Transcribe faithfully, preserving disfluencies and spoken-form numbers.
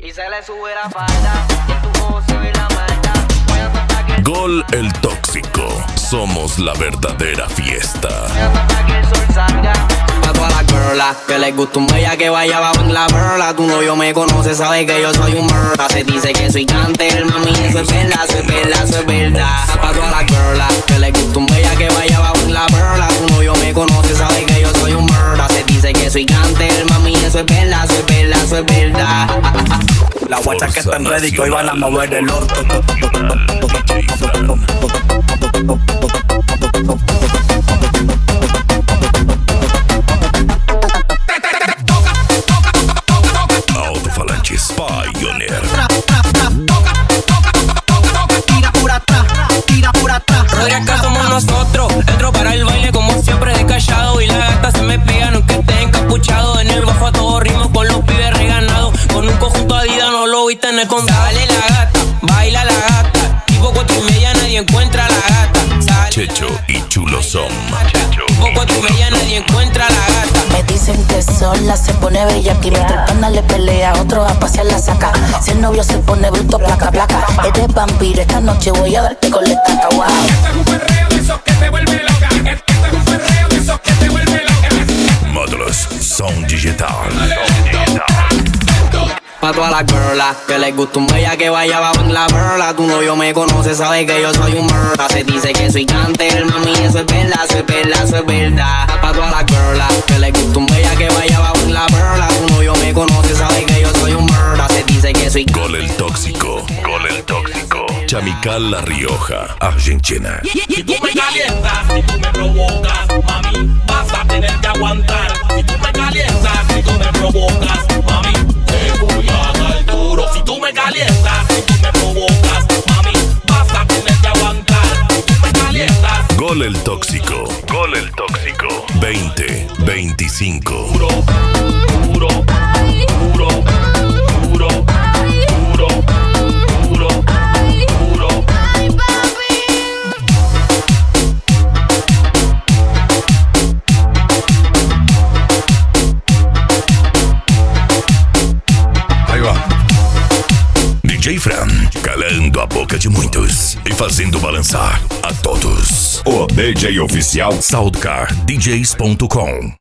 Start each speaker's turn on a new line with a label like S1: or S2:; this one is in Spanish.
S1: Y se le sube la falda, y en tu ojo se ve la maldad. Voy a tratar que el
S2: Gol El Tóxico. Somos la verdadera fiesta.
S1: voy a tratar que el sol salga. Pa' todas las girlas que les gusta un bella que vaya abajo en la perla. Tu novio me conoce, sabe que yo soy un murda. Se dice que soy cantante, mami, eso es verdad, eso es verdad, eso es verdad. Pa' todas las girlas que les gusta un bella que vaya abajo en la perla. Tu novio me conoce, sabe que yo soy un murda. Se dice que soy cantante, mami, eso es verdad, eso es verdad, eso es verdad.
S3: Las guachas que están ready que hoy van a mover el orto.
S2: Alto-falantes Pioneer.
S3: Tira por atrás, tira por atrás.
S4: Rodri, acá somos nosotros. Entro para el baile como siempre descallado. Y la gata se me pega, no que esté encapuchado. En el bajo a todo ritmo con los pibes reganados. Con un conjunto Adidas no lo viste en el condado. Sale la gata, baila la gata. Tipo cuatro y media nadie encuentra a la gata. Sale
S2: Checho y Chulo son.
S4: tipo cuatro y media nadie encuentra a la gata.
S5: Me dicen que sola se pone bella, que mientras el pana le pelea, otro a pasear la saca. Si el novio se pone bruto, placa, placa. Eres vampiro, esta noche voy a darte con la estaca, wow.
S6: Esto es un perreo de esos que te vuelve loca. Esto es un perreo de esos que te vuelve loca.
S2: Módulos Som Digital.
S1: Pa' todas las girlas que les gusta un bella que vaya abajo en la perla. Tu novio me conoce, sabe que yo soy un murda. Se dice que soy cantante, mami, eso es verdad, eso es verdad, eso es verdad. Pa' todas las girlas que les gusta un bella que vaya abajo en la perla. Tu novio me conoce, sabe que yo soy un murda. Se dice que soy
S2: Gol El Tóxico. Gol El Tóxico. Chamical La Rioja, Argentina.
S6: Si tú me calientas, si tú me provocas, mami, vas a tener que aguantar. Si tú me calientas, si tú me provocas, mami, te voy a dar duro. Si tú me calientas, si tú me provocas, mami, vas a tener que aguantar. Si tú me calientas,
S2: Gol El Tóxico. Gol El Tóxico. veinte veinticinco.
S6: duro, duro, duro, duro, duro, duro, duro.
S2: Aí, ó. D J Fran, calando a boca de muitos e fazendo balançar a todos. O D J oficial Soundcar D Js ponto com.